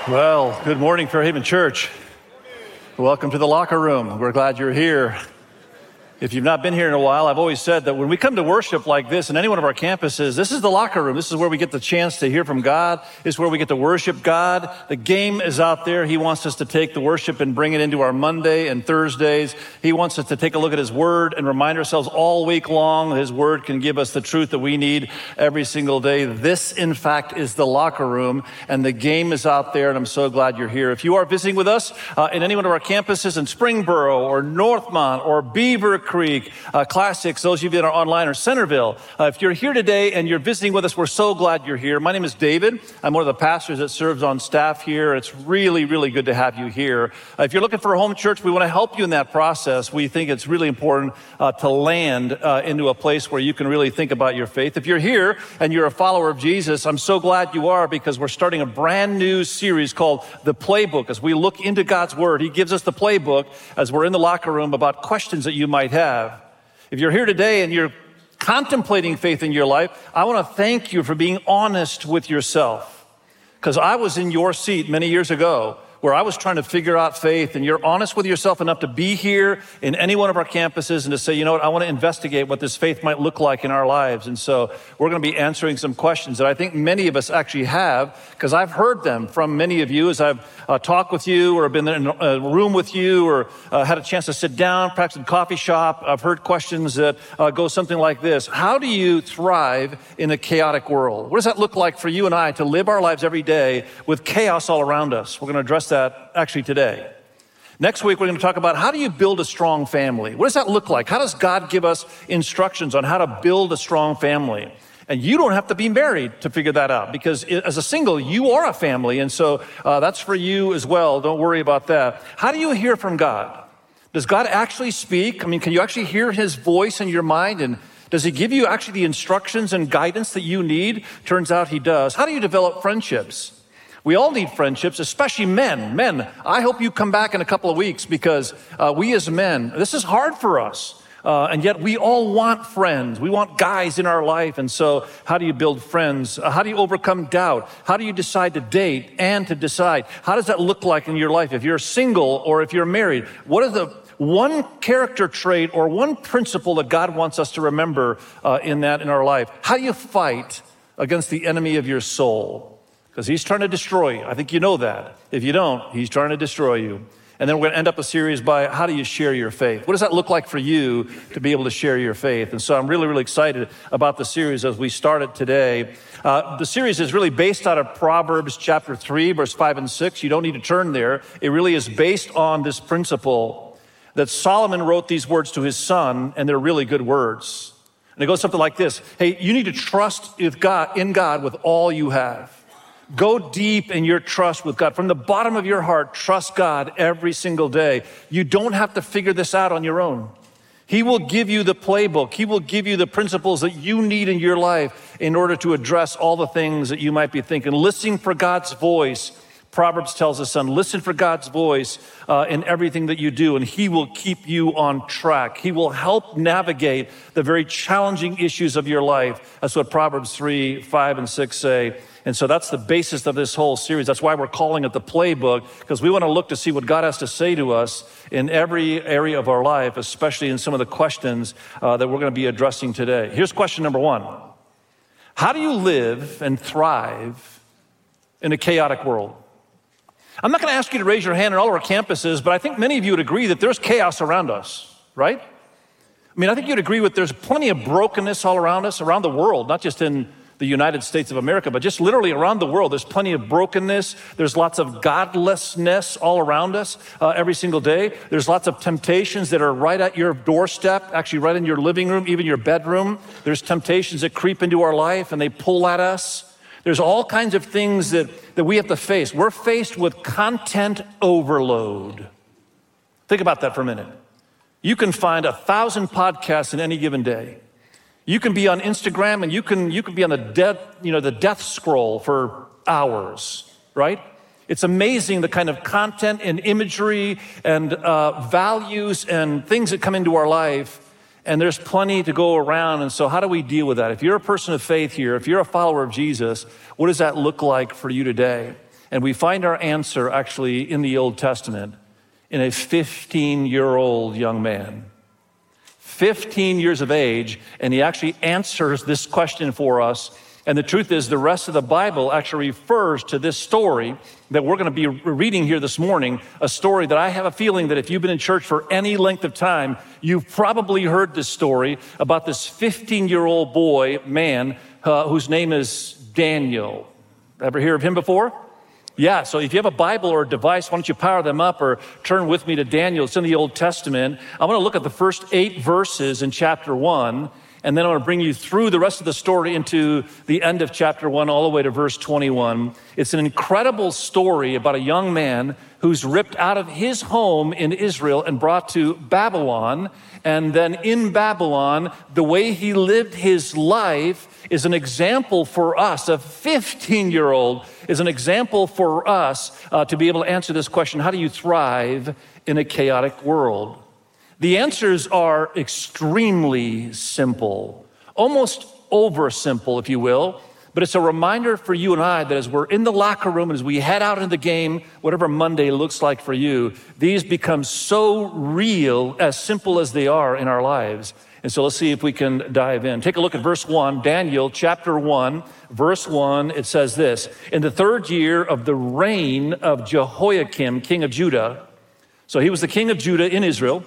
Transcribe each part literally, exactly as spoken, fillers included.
Well, good morning, Fairhaven Church. Welcome to the locker room. We're glad you're here. If you've not been here in a while, I've always said that when we come to worship like this in any one of our campuses, this is the locker room. This is where we get the chance to hear from God. This is where we get to worship God. The game is out there. He wants us to take the worship and bring it into our Monday and Thursdays. He wants us to take a look at His Word and remind ourselves all week long His Word can give us the truth that we need every single day. This, in fact, is the locker room, and the game is out there, and I'm so glad you're here. If you are visiting with us uh, in any one of our campuses in Springboro or Northmont or Beaver Creek, uh, Classics, those of you that are online, or Centerville. Uh, if you're here today and you're visiting with us, we're so glad you're here. My name is David. I'm one of the pastors that serves on staff here. It's really, really good to have you here. Uh, if you're looking for a home church, we want to help you in that process. We think it's really important uh, to land uh, into a place where you can really think about your faith. If you're here and you're a follower of Jesus, I'm so glad you are, because we're starting a brand new series called The Playbook. As we look into God's Word, He gives us the playbook as we're in the locker room about questions that you might have. If you're here today and you're contemplating faith in your life, I want to thank you for being honest with yourself. Because I was in your seat many years ago where I was trying to figure out faith, and you're honest with yourself enough to be here in any one of our campuses and to say, you know what, I want to investigate what this faith might look like in our lives. And so we're going to be answering some questions that I think many of us actually have, because I've heard them from many of you as I've uh, talked with you or been in a room with you or uh, had a chance to sit down, perhaps in a coffee shop. I've heard questions that uh, go something like this. How do you thrive in a chaotic world? What does that look like for you and I to live our lives every day with chaos all around us? We're going to address that that actually today. Next week, we're going to talk about how do you build a strong family? What does that look like? How does God give us instructions on how to build a strong family? And you don't have to be married to figure that out, because as a single, you are a family. And so uh, that's for you as well. Don't worry about that. How do you hear from God? Does God actually speak? I mean, can you actually hear His voice in your mind? And does He give you actually the instructions and guidance that you need? Turns out He does. How do you develop friendships? We all need friendships, especially men. Men, I hope you come back in a couple of weeks, because uh, we as men, this is hard for us. Uh, and yet we all want friends. We want guys in our life. And so how do you build friends? Uh, how do you overcome doubt? How do you decide to date and to decide? How does that look like in your life if you're single or if you're married? What are the one character trait or one principle that God wants us to remember uh, in that in our life? How do you fight against the enemy of your soul? Because he's trying to destroy you. I think you know that. If you don't, he's trying to destroy you. And then we're going to end up a series by how do you share your faith? What does that look like for you to be able to share your faith? And so I'm really, really excited about the series as we start it today. Uh, the series is really based out of Proverbs chapter three, verse five and six. You don't need to turn there. It really is based on this principle that Solomon wrote these words to his son, and they're really good words. And it goes something like this. Hey, you need to trust in God, in God with all you have. Go deep in your trust with God. From the bottom of your heart, trust God every single day. You don't have to figure this out on your own. He will give you the playbook. He will give you the principles that you need in your life in order to address all the things that you might be thinking. Listen for God's voice. Proverbs tells us, son, listen for God's voice uh, in everything that you do, and He will keep you on track. He will help navigate the very challenging issues of your life. That's what Proverbs three, five, and six say. And so that's the basis of this whole series. That's why we're calling it the playbook, because we want to look to see what God has to say to us in every area of our life, especially in some of the questions uh, that we're going to be addressing today. Here's question number one. How do you live and thrive in a chaotic world? I'm not going to ask you to raise your hand on all of our campuses, but I think many of you would agree that there's chaos around us, right? I mean, I think you'd agree with there's plenty of brokenness all around us, around the world, not just in the United States of America, but just literally around the world. There's plenty of brokenness. There's lots of godlessness all around us uh, every single day. There's lots of temptations that are right at your doorstep, actually right in your living room, even your bedroom. There's temptations that creep into our life and they pull at us. There's all kinds of things that, that we have to face. We're faced with content overload. Think about that for a minute. You can find a thousand podcasts in any given day. You can be on Instagram and you can you can be on the death, you know, the death scroll for hours, right? It's amazing the kind of content and imagery and uh, values and things that come into our life. And there's plenty to go around. And so how do we deal with that? If you're a person of faith here, if you're a follower of Jesus, what does that look like for you today? And we find our answer actually in the Old Testament in a fifteen-year-old young man. fifteen years of age, and he actually answers this question for us. And the truth is, the rest of the Bible actually refers to this story that we're going to be reading here this morning, a story that I have a feeling that if you've been in church for any length of time, you've probably heard this story about this fifteen-year-old boy, man, uh, whose name is Daniel. Ever hear of him before? Yeah, so if you have a Bible or a device, why don't you power them up or turn with me to Daniel. It's in the Old Testament. I want to look at the first eight verses in chapter one, and then I want to bring you through the rest of the story into the end of chapter one, all the way to verse twenty-one. It's an incredible story about a young man who's ripped out of his home in Israel and brought to Babylon. And then in Babylon, the way he lived his life is an example for us. A fifteen-year-old is an example for us uh, to be able to answer this question: how do you thrive in a chaotic world? The answers are extremely simple, almost over simple, if you will. But it's a reminder for you and I that as we're in the locker room, as we head out into the game, whatever Monday looks like for you, these become so real, as simple as they are in our lives. And so let's see if we can dive in. Take a look at verse one, Daniel chapter one, verse one. It says this: in the third year of the reign of Jehoiakim, king of Judah. So he was the king of Judah in Israel,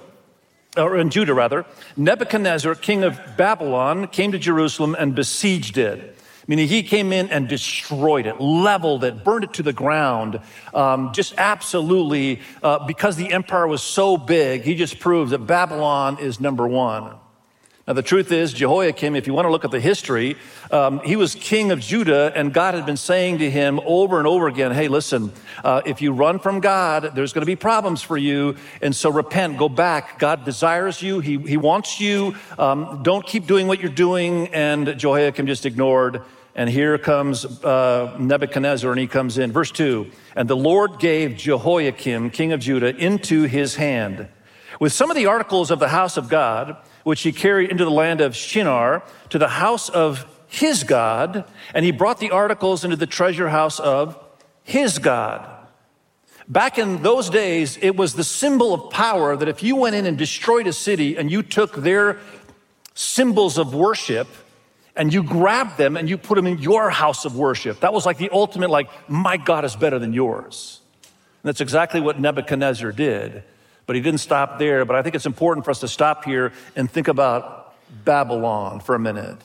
or in Judah rather. Nebuchadnezzar, king of Babylon, came to Jerusalem and besieged it. Meaning he came in and destroyed it, leveled it, burned it to the ground. Um, just absolutely, uh, because the empire was so big, he just proved that Babylon is number one. Now, the truth is, Jehoiakim, if you want to look at the history, um, he was king of Judah, and God had been saying to him over and over again, hey, listen, uh, if you run from God, there's going to be problems for you, and so repent, go back. God desires you. He, he wants you. Um, don't keep doing what you're doing. And Jehoiakim just ignored. And here comes uh, Nebuchadnezzar, and he comes in. Verse two, and the Lord gave Jehoiakim, king of Judah, into his hand, with some of the articles of the house of God, which he carried into the land of Shinar, to the house of his God, and he brought the articles into the treasure house of his God. Back in those days, it was the symbol of power that if you went in and destroyed a city and you took their symbols of worship and you grabbed them and you put them in your house of worship, that was like the ultimate, like, my God is better than yours. And that's exactly what Nebuchadnezzar did. But he didn't stop there. But I think it's important for us to stop here and think about Babylon for a minute.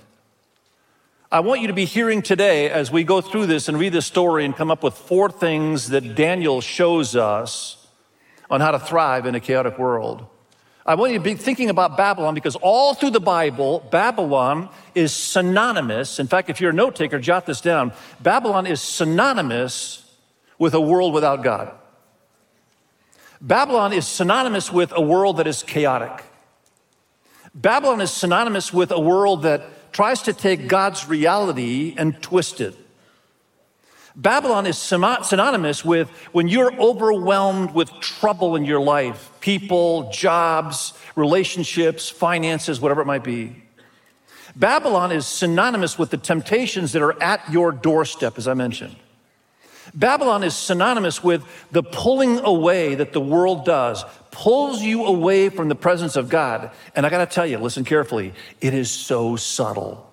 I want you to be hearing today as we go through this and read this story and come up with four things that Daniel shows us on how to thrive in a chaotic world. I want you to be thinking about Babylon because all through the Bible, Babylon is synonymous. In fact, if you're a note taker, jot this down. Babylon is synonymous with a world without God. Babylon is synonymous with a world that is chaotic. Babylon is synonymous with a world that tries to take God's reality and twist it. Babylon is synonymous with when you're overwhelmed with trouble in your life, people, jobs, relationships, finances, whatever it might be. Babylon is synonymous with the temptations that are at your doorstep, as I mentioned. Babylon is synonymous with the pulling away that the world does, pulls you away from the presence of God. And I got to tell you, listen carefully, it is so subtle.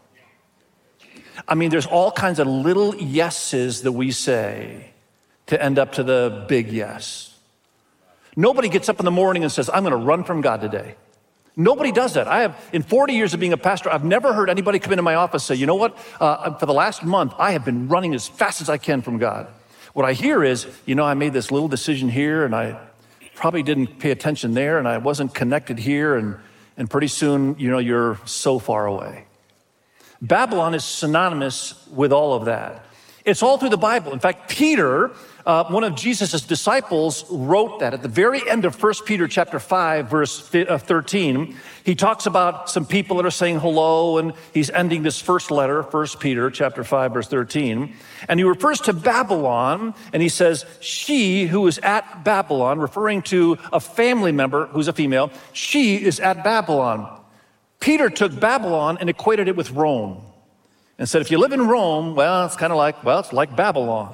I mean, there's all kinds of little yeses that we say to end up to the big yes. Nobody gets up in the morning and says, I'm going to run from God today. Nobody does that. I have, in forty years of being a pastor, I've never heard anybody come into my office say, you know what, uh, for the last month, I have been running as fast as I can from God. What I hear is, you know, I made this little decision here and I probably didn't pay attention there and I wasn't connected here and, and pretty soon, you know, you're so far away. Babylon is synonymous with all of that. It's all through the Bible. In fact, Peter, uh, one of Jesus' disciples, wrote that at the very end of First Peter chapter five, verse thirteen. He talks about some people that are saying hello, and he's ending this first letter, First Peter chapter five, verse thirteen. And he refers to Babylon, and he says, she who is at Babylon, referring to a family member who's a female, she is at Babylon. Peter took Babylon and equated it with Rome and said, if you live in Rome, well, it's kind of like, well, it's like Babylon.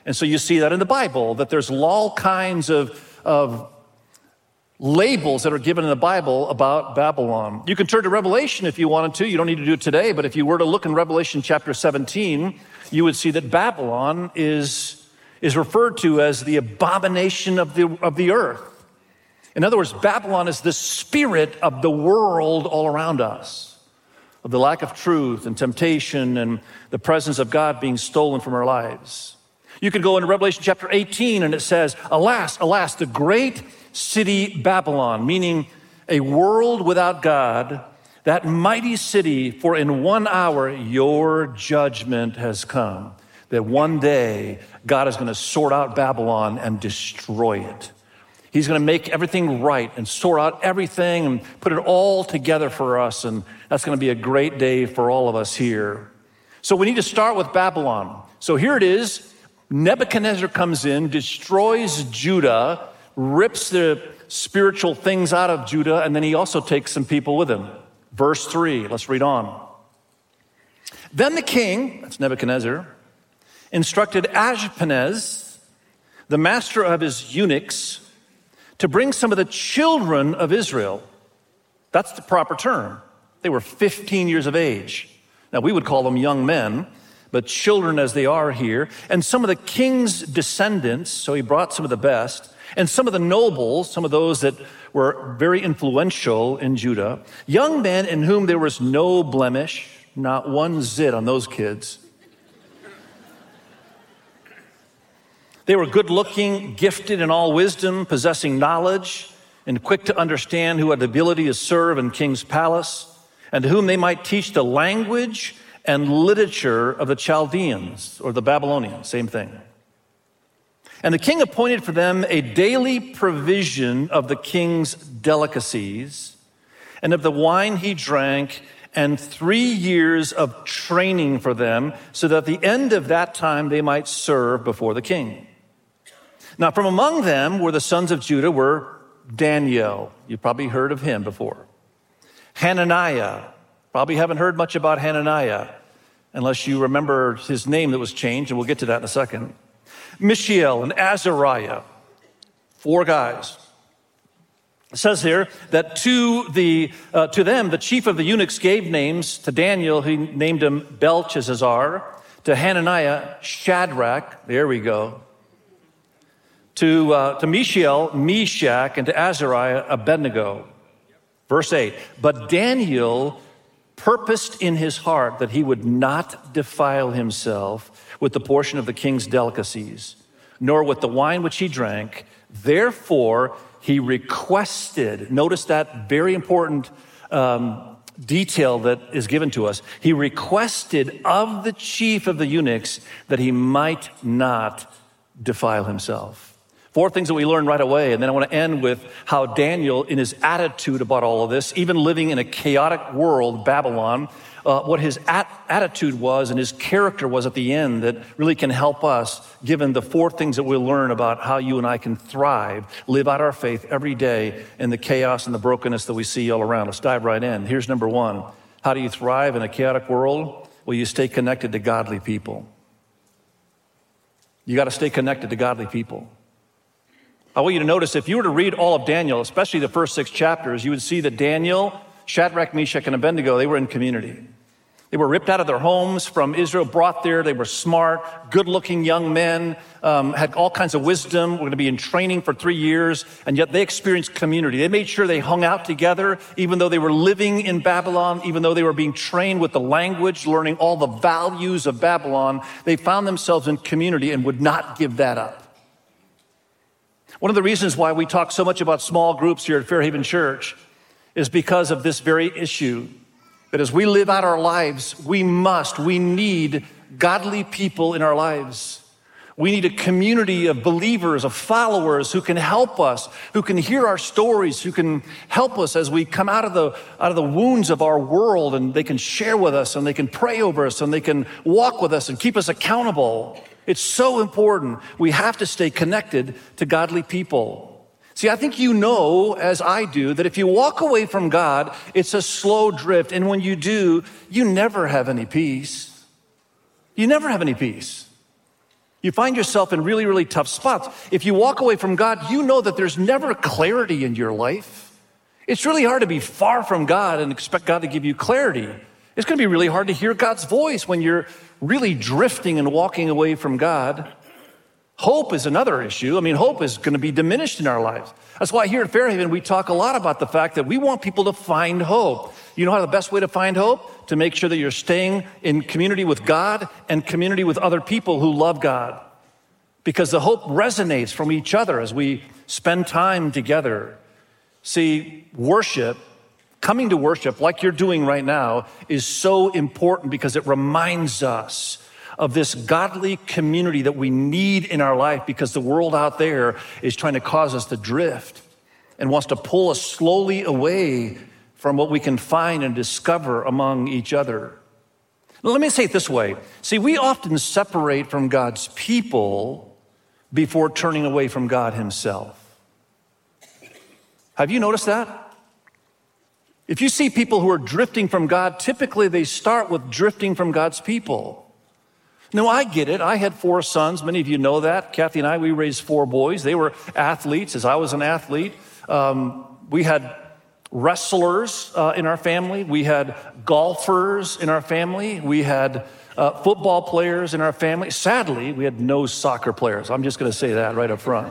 And so you see that in the Bible, that there's all kinds of, of labels that are given in the Bible about Babylon. You can turn to Revelation if you wanted to. You don't need to do it today, but if you were to look in Revelation chapter seventeen, you would see that Babylon is, is referred to as the abomination of the, of the earth. In other words, Babylon is the spirit of the world all around us, of the lack of truth and temptation and the presence of God being stolen from our lives. You could go into Revelation chapter eighteen and it says, alas, alas, the great city Babylon, meaning a world without God, that mighty city, for in one hour your judgment has come. That one day God is going to sort out Babylon and destroy it. He's going to make everything right and sort out everything and put it all together for us. And that's going to be a great day for all of us here. So we need to start with Babylon. So here it is. Nebuchadnezzar comes in, destroys Judah, rips the spiritual things out of Judah, and then he also takes some people with him. Verse three, let's read on. Then the king, that's Nebuchadnezzar, instructed Ashpenaz, the master of his eunuchs, to bring some of the children of Israel. That's the proper term. They were fifteen years of age. Now, we would call them young men, but children as they are here, and some of the king's descendants, so he brought some of the best, and some of the nobles, some of those that were very influential in Judah, young men in whom there was no blemish, not one zit on those kids. They were good-looking, gifted in all wisdom, possessing knowledge, and quick to understand, who had the ability to serve in king's palace, and to whom they might teach the language and literature of the Chaldeans, or the Babylonians, same thing. And the king appointed for them a daily provision of the king's delicacies and of the wine he drank, and three years of training for them, so that at the end of that time they might serve before the king. Now, from among them were the sons of Judah were Daniel. You've probably heard of him before. Hananiah. Probably haven't heard much about Hananiah, unless you remember his name that was changed, and we'll get to that in a second. Mishael and Azariah, four guys. It says here that to the uh, to them, the chief of the eunuchs gave names. To Daniel, he named him Belteshazzar. To Hananiah, Shadrach. There we go. To, uh, to Mishael, Meshach, and to Azariah, Abednego. Verse eight, but Daniel purposed in his heart that he would not defile himself with the portion of the king's delicacies, nor with the wine which he drank. Therefore, he requested, notice that very important um, detail that is given to us. He requested of the chief of the eunuchs that he might not defile himself. Four things that we learn right away, and then I want to end with how Daniel, in his attitude about all of this, even living in a chaotic world, Babylon, uh, what his at- attitude was and his character was at the end that really can help us, given the four things that we'll learn about how you and I can thrive, live out our faith every day in the chaos and the brokenness that we see all around. Let's dive right in. Here's number one. How do you thrive in a chaotic world? Well, you stay connected to godly people. You got to stay connected to godly people. I want you to notice, if you were to read all of Daniel, especially the first six chapters, you would see that Daniel, Shadrach, Meshach, and Abednego, they were in community. They were ripped out of their homes from Israel, brought there. They were smart, good-looking young men, um, had all kinds of wisdom, were going to be in training for three years, and yet they experienced community. They made sure they hung out together, even though they were living in Babylon, even though they were being trained with the language, learning all the values of Babylon. They found themselves in community and would not give that up. One of the reasons why we talk so much about small groups here at Fairhaven Church is because of this very issue. That as we live out our lives, we must, we need godly people in our lives. We need a community of believers, of followers who can help us, who can hear our stories, who can help us as we come out of the out of the wounds of our world, and they can share with us, and they can pray over us, and they can walk with us and keep us accountable. It's so important. We have to stay connected to godly people. See, I think you know, as I do, that if you walk away from God, it's a slow drift. And when you do, you never have any peace. You never have any peace. You find yourself in really, really tough spots. If you walk away from God, you know that there's never clarity in your life. It's really hard to be far from God and expect God to give you clarity. It's going to be really hard to hear God's voice when you're really drifting and walking away from God. Hope is another issue. I mean, hope is going to be diminished in our lives. That's why here at Fairhaven, we talk a lot about the fact that we want people to find hope. You know how the best way to find hope? To make sure that you're staying in community with God and community with other people who love God. Because the hope resonates from each other as we spend time together. See, worship, coming to worship like you're doing right now, is so important because it reminds us of this godly community that we need in our life, because the world out there is trying to cause us to drift and wants to pull us slowly away from what we can find and discover among each other. Now, let me say it this way. See, we often separate from God's people before turning away from God himself. Have you noticed that? If you see people who are drifting from God, typically they start with drifting from God's people. Now, I get it. I had four sons. Many of you know that. Kathy and I, we raised four boys. They were athletes, as I was an athlete. Um, we had wrestlers uh, in our family. We had golfers in our family. We had uh, football players in our family. Sadly, we had no soccer players. I'm just going to say that right up front.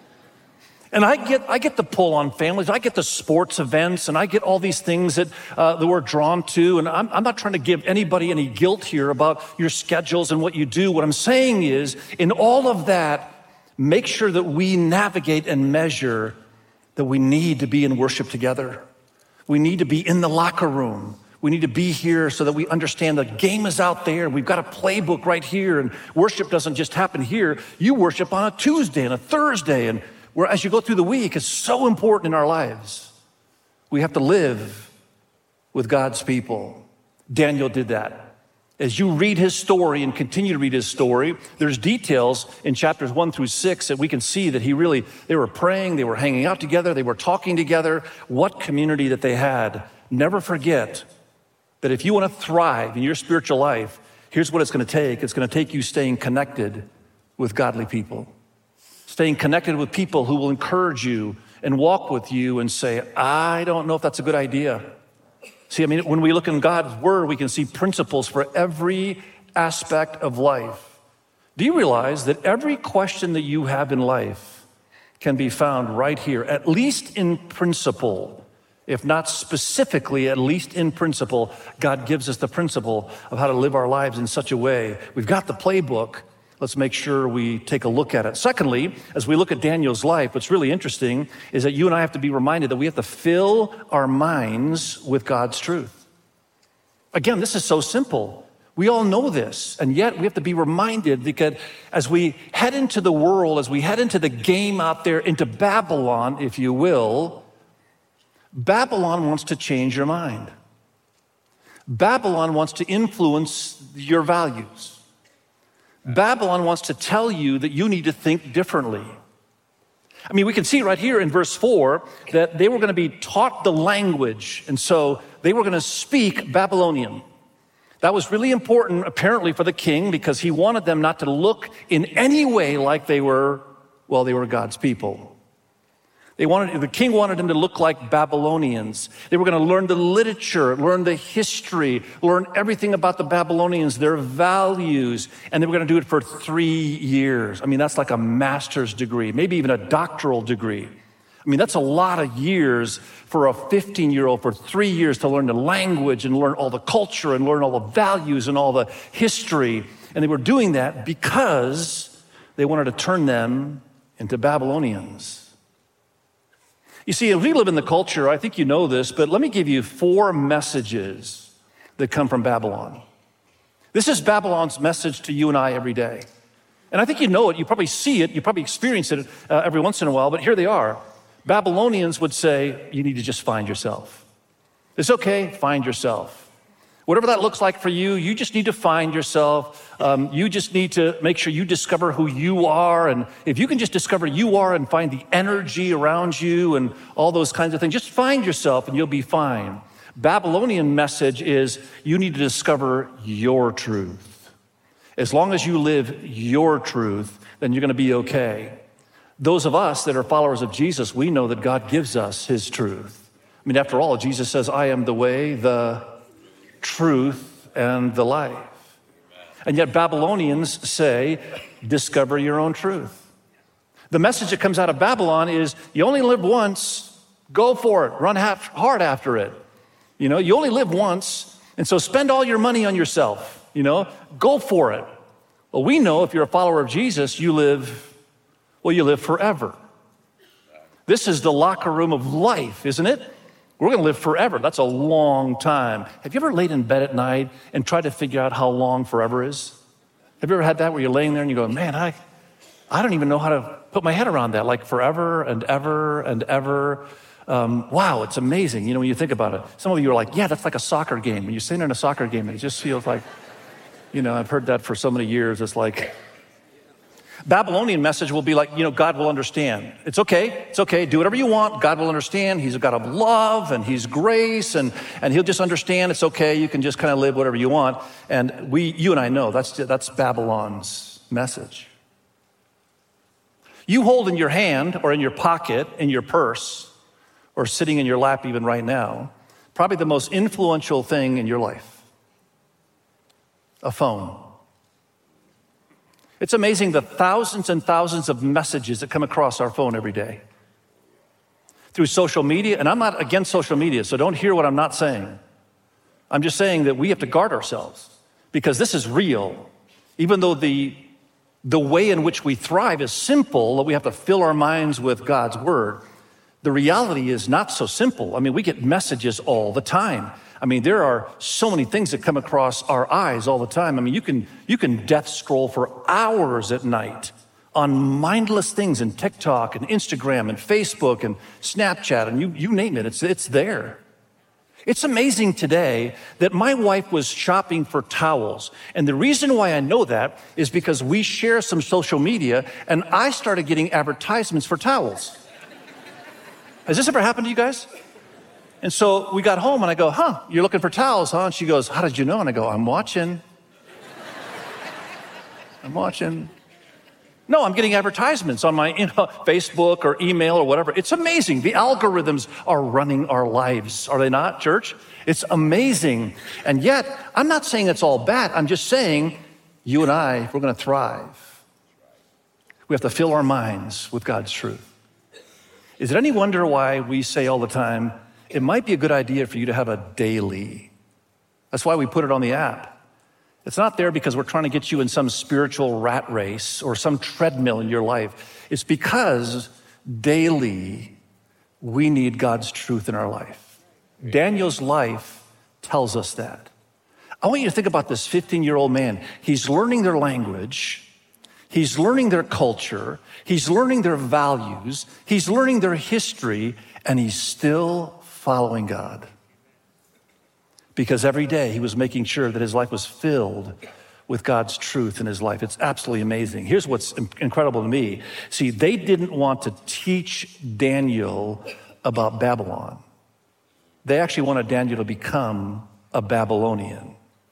And I get I get the pull on families. I get the sports events, and I get all these things that, uh, that we're drawn to. And I'm, I'm not trying to give anybody any guilt here about your schedules and what you do. What I'm saying is, in all of that, make sure that we navigate and measure that we need to be in worship together. We need to be in the locker room. We need to be here so that we understand the game is out there. We've got a playbook right here, and worship doesn't just happen here. You worship on a Tuesday and a Thursday, and where as you go through the week, it's so important in our lives. We have to live with God's people. Daniel did that. As you read his story and continue to read his story, there's details in chapters one through six that we can see that he really, they were praying, they were hanging out together, they were talking together, what community that they had. Never forget that if you want to thrive in your spiritual life, here's what it's going to take. It's going to take you staying connected with godly people. Staying connected with people who will encourage you and walk with you and say, I don't know if that's a good idea. See, I mean, when we look in God's word, we can see principles for every aspect of life. Do you realize that every question that you have in life can be found right here, at least in principle? If not specifically, at least in principle, God gives us the principle of how to live our lives in such a way. We've got the playbook. Let's make sure we take a look at it. Secondly, as we look at Daniel's life, what's really interesting is that you and I have to be reminded that we have to fill our minds with God's truth. Again, this is so simple. We all know this, and yet we have to be reminded, because as we head into the world, as we head into the game out there, into Babylon, if you will, Babylon wants to change your mind. Babylon wants to influence your values. Babylon wants to tell you that you need to think differently. I mean, we can see right here in verse four that they were going to be taught the language, and so they were going to speak Babylonian. That was really important, apparently, for the king, because he wanted them not to look in any way like they were, well, they were God's people. They wanted, the king wanted them to look like Babylonians. They were going to learn the literature, learn the history, learn everything about the Babylonians, their values, and they were going to do it for three years. I mean, that's like a master's degree, maybe even a doctoral degree. I mean, that's a lot of years for a fifteen-year-old, for three years to learn the language and learn all the culture and learn all the values and all the history. And they were doing that because they wanted to turn them into Babylonians. You see, if we live in the culture, I think you know this, but let me give you four messages that come from Babylon. This is Babylon's message to you and I every day. And I think you know it, you probably see it, you probably experience it uh, every once in a while, but here they are. Babylonians would say, you need to just find yourself. It's okay, find yourself. Whatever that looks like for you, you just need to find yourself. Um, you just need to make sure you discover who you are. And if you can just discover you are and find the energy around you and all those kinds of things, just find yourself and you'll be fine. Babylonian message is you need to discover your truth. As long as you live your truth, then you're going to be okay. Those of us that are followers of Jesus, we know that God gives us his truth. I mean, after all, Jesus says, I am the way, the truth, and the life. And yet Babylonians say, discover your own truth. The message that comes out of Babylon is, you only live once, go for it, run half, hard after it. You know, you only live once, and so spend all your money on yourself, you know, go for it. Well, we know if you're a follower of Jesus, you live, well, you live forever. This is the locker room of life, isn't it? We're going to live forever. That's a long time. Have you ever laid in bed at night and tried to figure out how long forever is? Have you ever had that where you're laying there and you go, man, I, I don't even know how to put my head around that, like forever and ever and ever. Um, wow, it's amazing, you know, when you think about it. Some of you are like, yeah, that's like a soccer game. When you're sitting in a soccer game, and it just feels like, you know, I've heard that for so many years. It's like, Babylonian message will be like, you know, God will understand. It's okay, it's okay, do whatever you want. God will understand. He's a God of love, and he's grace, and, and he'll just understand. It's okay, you can just kind of live whatever you want. And we, you and I know that's, that's Babylon's message. You hold in your hand or in your pocket, in your purse, or sitting in your lap even right now, probably the most influential thing in your life, a phone. It's amazing the thousands and thousands of messages that come across our phone every day. Through social media, and I'm not against social media, so don't hear what I'm not saying. I'm just saying that we have to guard ourselves because this is real. Even though the, the way in which we thrive is simple, that we have to fill our minds with God's word, the reality is not so simple. I mean, we get messages all the time. I mean, there are so many things that come across our eyes all the time. I mean, you can you can death scroll for hours at night on mindless things in TikTok and Instagram and Facebook and Snapchat and you, you name it, it's, it's there. It's amazing today that my wife was shopping for towels. And the reason why I know that is because we share some social media and I started getting advertisements for towels. Has this ever happened to you guys? And so we got home and I go, huh, you're looking for towels, huh? And she goes, how did you know? And I go, I'm watching. I'm watching. No, I'm getting advertisements on my you know, Facebook or email or whatever. It's amazing. The algorithms are running our lives, are they not, church? It's amazing. And yet, I'm not saying it's all bad. I'm just saying you and I, if we're going to thrive, we have to fill our minds with God's truth. Is it any wonder why we say all the time, it might be a good idea for you to have a daily? That's why we put it on the app. It's not there because we're trying to get you in some spiritual rat race or some treadmill in your life. It's because daily we need God's truth in our life. Daniel's life tells us that. I want you to think about this fifteen-year-old man. He's learning their language. He's learning their culture. He's learning their values. He's learning their history, and he's still following God. Because every day he was making sure that his life was filled with God's truth in his life. It's absolutely amazing. Here's what's incredible to me. See, they didn't want to teach Daniel about Babylon. They actually wanted Daniel to become a Babylonian.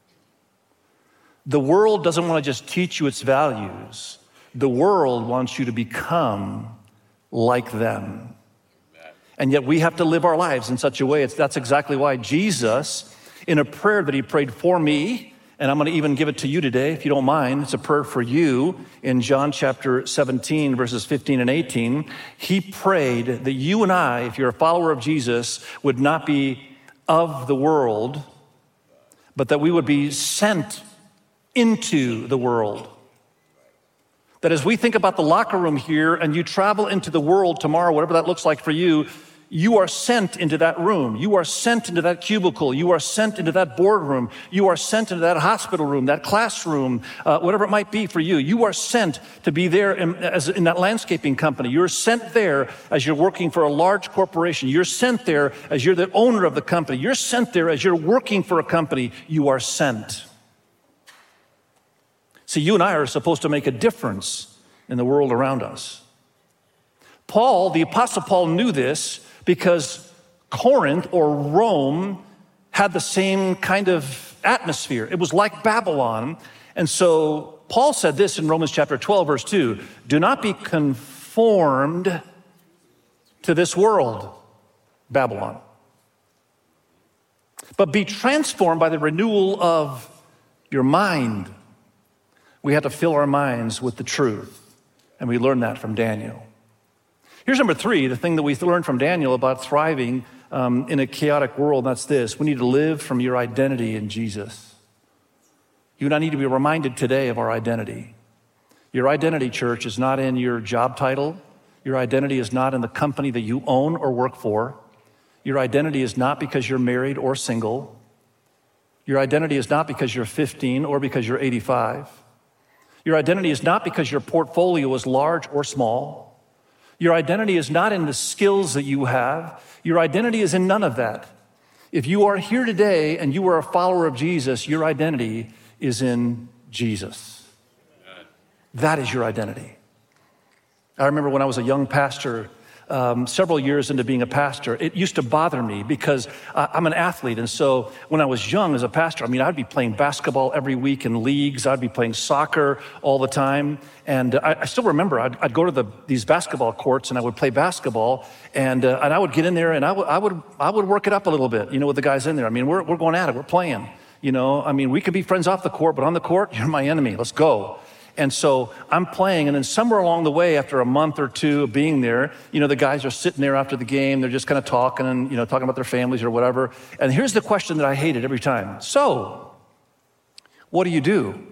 The world doesn't want to just teach you its values. The world wants you to become like them. And yet we have to live our lives in such a way. It's, that's exactly why Jesus, in a prayer that he prayed for me, and I'm going to even give it to you today, if you don't mind. It's a prayer for you in John chapter seventeen, verses fifteen and eighteen. He prayed that you and I, if you're a follower of Jesus, would not be of the world, but that we would be sent into the world. That as we think about the locker room here and you travel into the world tomorrow, whatever that looks like for you, you are sent into that room. You are sent into that cubicle. You are sent into that boardroom. You are sent into that hospital room, that classroom, uh, whatever it might be for you. You are sent to be there in, as in that landscaping company. You're sent there as you're working for a large corporation. You're sent there as you're the owner of the company. You're sent there as you're working for a company. You are sent. See, you and I are supposed to make a difference in the world around us. Paul, the Apostle Paul, knew this because Corinth or Rome had the same kind of atmosphere. It was like Babylon. And so Paul said this in Romans chapter twelve, verse two, do not be conformed to this world, Babylon, but be transformed by the renewal of your mind. We have to fill our minds with the truth, and we learn that from Daniel. Here's number three, the thing that we learned from Daniel about thriving um, in a chaotic world, and that's this. We need to live from your identity in Jesus. You and I need to be reminded today of our identity. Your identity, church, is not in your job title. Your identity is not in the company that you own or work for. Your identity is not because you're married or single. Your identity is not because you're fifteen or because you're eighty-five. Your identity is not because your portfolio is large or small. Your identity is not in the skills that you have. Your identity is in none of that. If you are here today and you are a follower of Jesus, your identity is in Jesus. That is your identity. I remember when I was a young pastor, um, several years into being a pastor, it used to bother me because uh, I'm an athlete. And so when I was young as a pastor, I mean, I'd be playing basketball every week in leagues. I'd be playing soccer all the time. And I, I still remember I'd, I'd go to the, these basketball courts and I would play basketball. And, uh, and I would get in there and I would, I would, I would work it up a little bit, you know, with the guys in there. I mean, we're, we're going at it. We're playing, you know. I mean, we could be friends off the court, but on the court, you're my enemy. Let's go. And so I'm playing, and then somewhere along the way, after a month or two of being there, you know, the guys are sitting there after the game. They're just kind of talking and, you know, talking about their families or whatever. And here's the question that I hated every time. So, what do you do?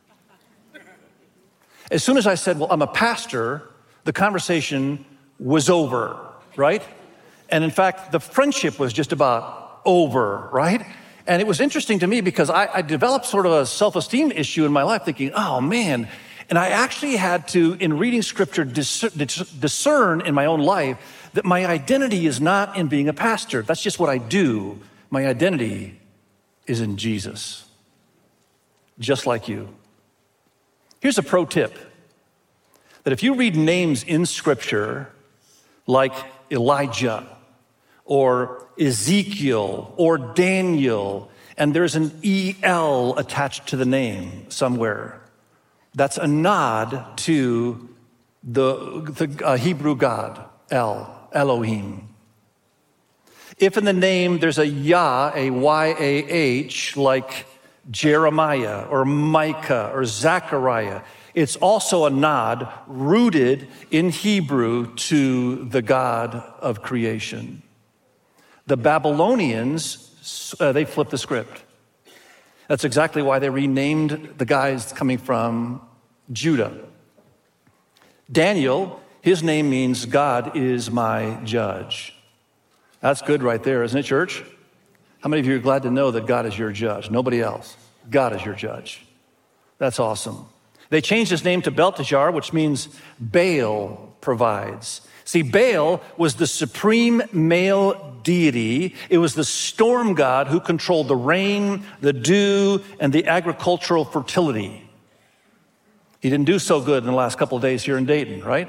As soon as I said, well, I'm a pastor, the conversation was over, right? And in fact, the friendship was just about over, right? And it was interesting to me because I, I developed sort of a self-esteem issue in my life thinking, oh man. And I actually had to, in reading scripture, discern, discern in my own life that my identity is not in being a pastor. That's just what I do. My identity is in Jesus, just like you. Here's a pro tip, that if you read names in scripture like Elijah, or Ezekiel, or Daniel, and there's an E L attached to the name somewhere, that's a nod to the, the uh, Hebrew God, El, Elohim. If in the name there's a Yah, a Y A H, like Jeremiah, or Micah, or Zechariah, it's also a nod rooted in Hebrew to the God of creation. The Babylonians, uh, they flipped the script. That's exactly why they renamed the guys coming from Judah. Daniel, his name means God is my judge. That's good right there, isn't it, church? How many of you are glad to know that God is your judge? Nobody else. God is your judge. That's awesome. They changed his name to Belteshazzar, which means Baal provides. See, Baal was the supreme male deity. It was the storm god who controlled the rain, the dew, and the agricultural fertility. He didn't do so good in the last couple of days here in Dayton, right?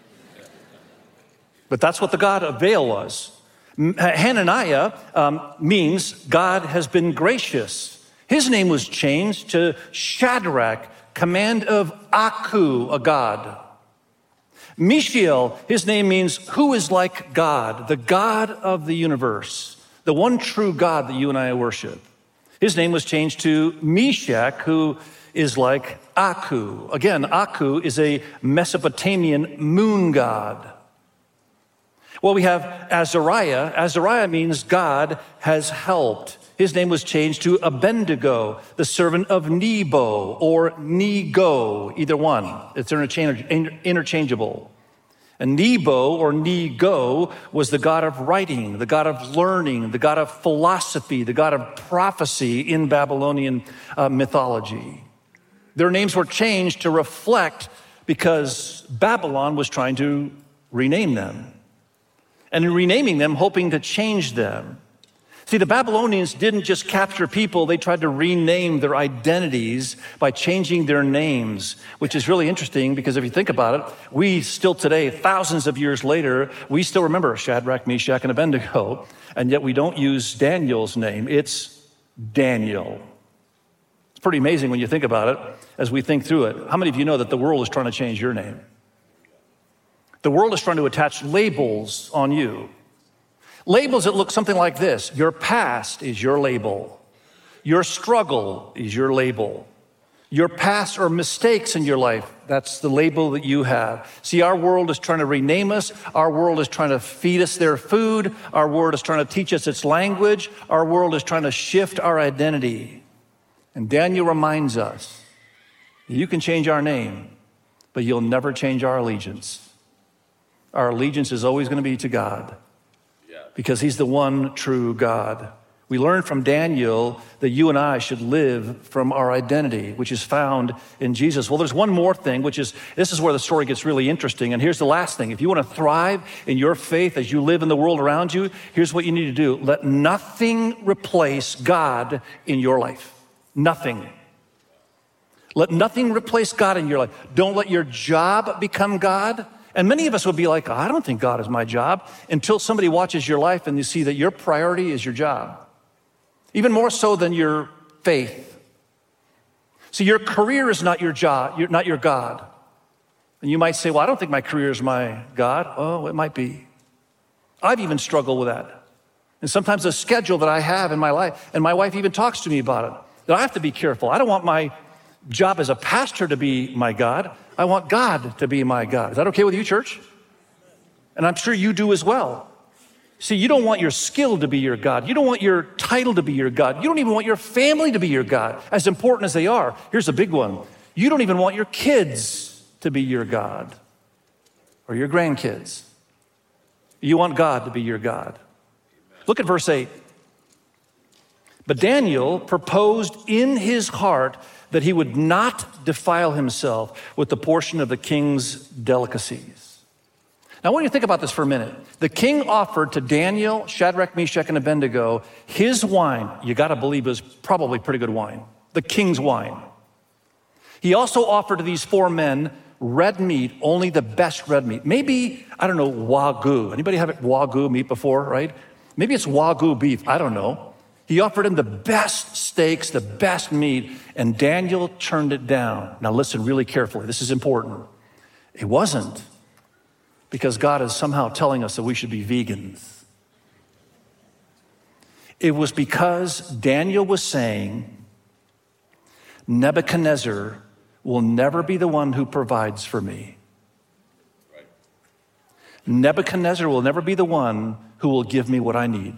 But that's what the god of Baal was. Hananiah um, means God has been gracious. His name was changed to Shadrach, command of Aku, a god. Mishael, his name means who is like God, the God of the universe, the one true God that you and I worship. His name was changed to Meshach, who is like Aku. Again, Aku is a Mesopotamian moon god. Well, we have Azariah. Azariah means God has helped. His name was changed to Abednego, the servant of Nebo, or Nego, either one. It's interchangeable. And Nebo, or Nego, was the god of writing, the god of learning, the god of philosophy, the god of prophecy in Babylonian uh, mythology. Their names were changed to reflect because Babylon was trying to rename them. And in renaming them, hoping to change them. See, the Babylonians didn't just capture people, they tried to rename their identities by changing their names, which is really interesting because if you think about it, we still today, thousands of years later, we still remember Shadrach, Meshach, and Abednego, and yet we don't use Daniel's name. It's Daniel. It's pretty amazing when you think about it, as we think through it. How many of you know that the world is trying to change your name? The world is trying to attach labels on you. Labels that look something like this. Your past is your label. Your struggle is your label. Your past or mistakes in your life, that's the label that you have. See, our world is trying to rename us. Our world is trying to feed us their food. Our world is trying to teach us its language. Our world is trying to shift our identity. And Daniel reminds us, you can change our name, but you'll never change our allegiance. Our allegiance is always going to be to God, because he's the one true God. We learn from Daniel that you and I should live from our identity, which is found in Jesus. Well, there's one more thing, which is, this is where the story gets really interesting. And here's the last thing. If you want to thrive in your faith as you live in the world around you, here's what you need to do. Let nothing replace God in your life. Nothing. Let nothing replace God in your life. Don't let your job become God. And many of us would be like, I don't think God is my job, until somebody watches your life and you see that your priority is your job. Even more so than your faith. See, your career is not your job, not your God. And you might say, well, I don't think my career is my God. Oh, it might be. I've even struggled with that. And sometimes the schedule that I have in my life, and my wife even talks to me about it, that I have to be careful. I don't want my job as a pastor to be my God. I want God to be my God. Is that okay with you, church? And I'm sure you do as well. See, you don't want your skill to be your God. You don't want your title to be your God. You don't even want your family to be your God, as important as they are. Here's a big one. You don't even want your kids to be your God, or your grandkids. You want God to be your God. Look at verse eight. But Daniel proposed in his heart that he would not defile himself with the portion of the king's delicacies. Now, I want you to think about this for a minute. The king offered to Daniel, Shadrach, Meshach, and Abednego his wine. You got to believe it was probably pretty good wine. The king's wine. He also offered to these four men red meat, only the best red meat. Maybe, I don't know, Wagyu. Anybody have Wagyu meat before, right? Maybe it's Wagyu beef. I don't know. He offered him the best steaks, the best meat, and Daniel turned it down. Now listen really carefully. This is important. It wasn't because God is somehow telling us that we should be vegans. It was because Daniel was saying, Nebuchadnezzar will never be the one who provides for me. Right. Nebuchadnezzar will never be the one who will give me what I need.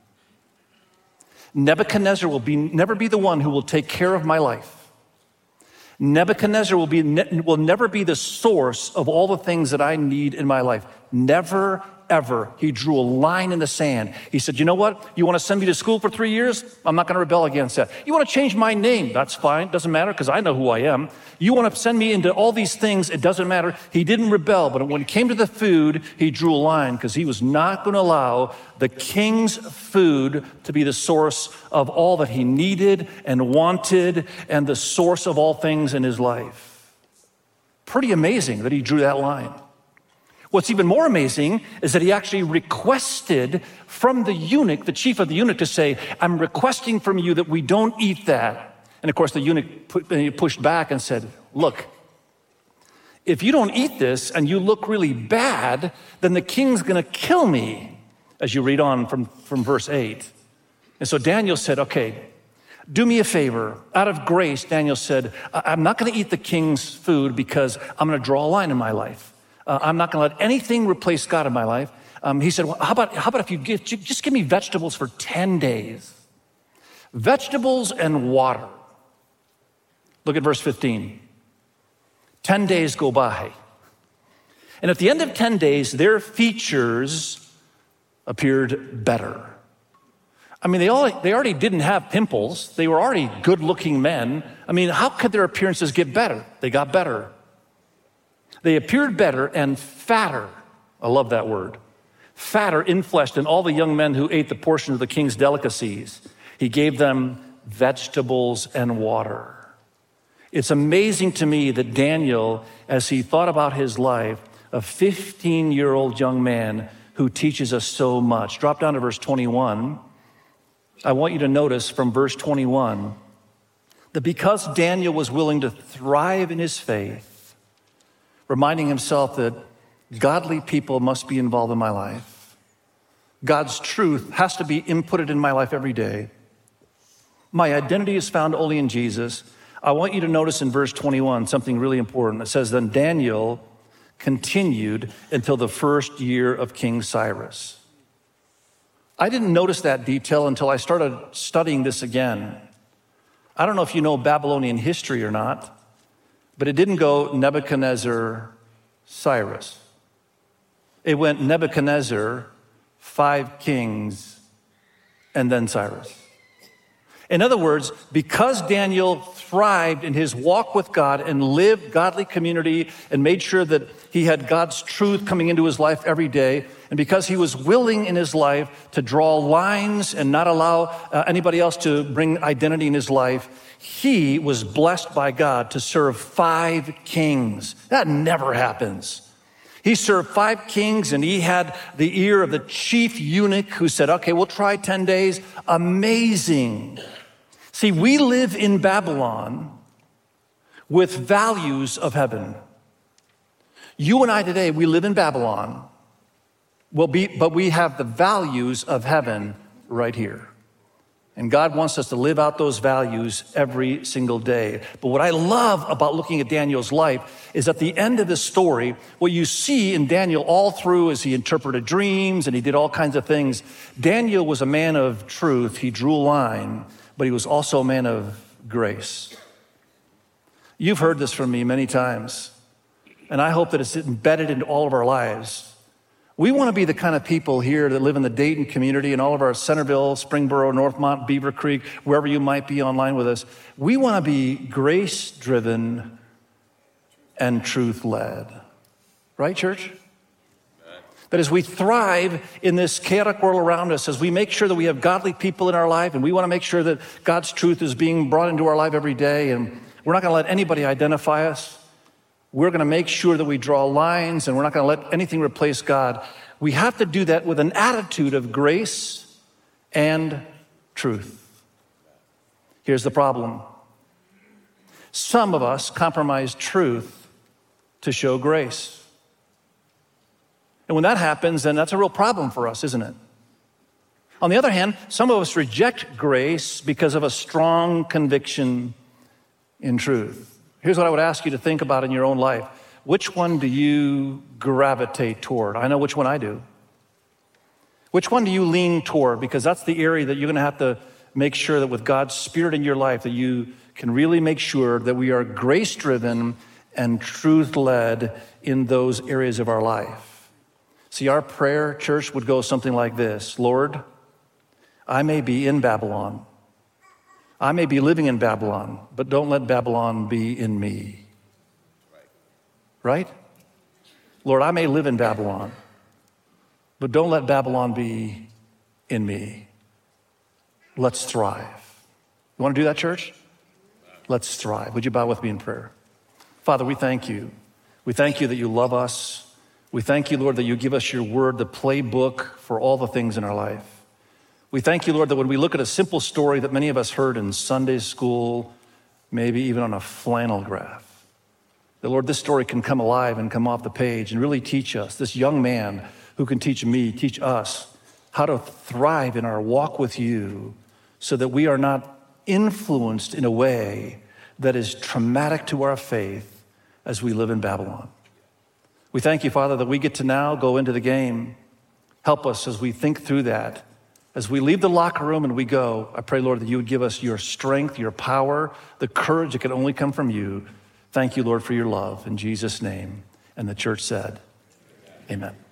Nebuchadnezzar will be, never be the one who will take care of my life. Nebuchadnezzar will, be, will never be the source of all the things that I need in my life. Never, ever. He drew a line in the sand. He said, you know what? You want to send me to school for three years? I'm not going to rebel against that. You want to change my name? That's fine. Doesn't matter because I know who I am. You want to send me into all these things? It doesn't matter. He didn't rebel, but when it came to the food, he drew a line because he was not going to allow the king's food to be the source of all that he needed and wanted and the source of all things in his life. Pretty amazing that he drew that line. What's even more amazing is that he actually requested from the eunuch, the chief of the eunuch, to say, I'm requesting from you that we don't eat that. And of course, the eunuch pushed back and said, look, if you don't eat this and you look really bad, then the king's going to kill me, as you read on from, from verse eight. And so Daniel said, okay, do me a favor. Out of grace, Daniel said, I'm not going to eat the king's food because I'm going to draw a line in my life. Uh, I'm not going to let anything replace God in my life. Um, he said, well, how about, how about if you give, just give me vegetables for ten days? Vegetables and water. Look at verse fifteen. ten days go by. And at the end of ten days, their features appeared better. I mean, they, all, they already didn't have pimples. They were already good-looking men. I mean, how could their appearances get better? They got better. They appeared better and fatter. I love that word. Fatter in flesh than all the young men who ate the portion of the king's delicacies. He gave them vegetables and water. It's amazing to me that Daniel, as he thought about his life, a fifteen-year-old young man who teaches us so much. Drop down to verse twenty-one. I want you to notice from verse twenty-one that because Daniel was willing to thrive in his faith, reminding himself that godly people must be involved in my life, God's truth has to be inputted in my life every day. My identity is found only in Jesus. I want you to notice in verse twenty-one something really important. It says, then Daniel continued until the first year of King Cyrus. I didn't notice that detail until I started studying this again. I don't know if you know Babylonian history or not, but it didn't go Nebuchadnezzar, Cyrus. It went Nebuchadnezzar, five kings, and then Cyrus. In other words, because Daniel thrived in his walk with God and lived godly community and made sure that he had God's truth coming into his life every day, and because he was willing in his life to draw lines and not allow uh, anybody else to bring identity in his life, he was blessed by God to serve five kings. That never happens. He served five kings, and he had the ear of the chief eunuch who said, okay, we'll try ten days. Amazing. See, we live in Babylon with values of heaven. You and I today, we live in Babylon, well, be, but we have the values of heaven right here. And God wants us to live out those values every single day. But what I love about looking at Daniel's life is at the end of the story, what you see in Daniel all through as he interpreted dreams and he did all kinds of things. Daniel was a man of truth. He drew a line, but he was also a man of grace. You've heard this from me many times, and I hope that it's embedded into all of our lives. We want to be the kind of people here that live in the Dayton community and all of our Centerville, Springboro, Northmont, Beaver Creek, wherever you might be online with us. We want to be grace-driven and truth-led. Right, church? That as we thrive in this chaotic world around us, as we make sure that we have godly people in our life, and we want to make sure that God's truth is being brought into our life every day, and we're not going to let anybody identify us. We're going to make sure that we draw lines, and we're not going to let anything replace God. We have to do that with an attitude of grace and truth. Here's the problem. Some of us compromise truth to show grace. And when that happens, then that's a real problem for us, isn't it? On the other hand, some of us reject grace because of a strong conviction in truth. Here's what I would ask you to think about in your own life. Which one do you gravitate toward? I know which one I do. Which one do you lean toward? Because that's the area that you're going to have to make sure that with God's Spirit in your life, that you can really make sure that we are grace-driven and truth-led in those areas of our life. See, our prayer, church, would go something like this. Lord, I may be in Babylon. I may be living in Babylon, but don't let Babylon be in me. Right? Lord, I may live in Babylon, but don't let Babylon be in me. Let's thrive. You want to do that, church? Let's thrive. Would you bow with me in prayer? Father, we thank you. We thank you that you love us. We thank you, Lord, that you give us your word, the playbook for all the things in our life. We thank you, Lord, that when we look at a simple story that many of us heard in Sunday school, maybe even on a flannel graph, that, Lord, this story can come alive and come off the page and really teach us, this young man who can teach me, teach us how to thrive in our walk with you so that we are not influenced in a way that is traumatic to our faith as we live in Babylon. We thank you, Father, that we get to now go into the game. Help us as we think through that. As we leave the locker room and we go, I pray, Lord, that you would give us your strength, your power, the courage that can only come from you. Thank you, Lord, for your love. In Jesus' name. And the church said, amen.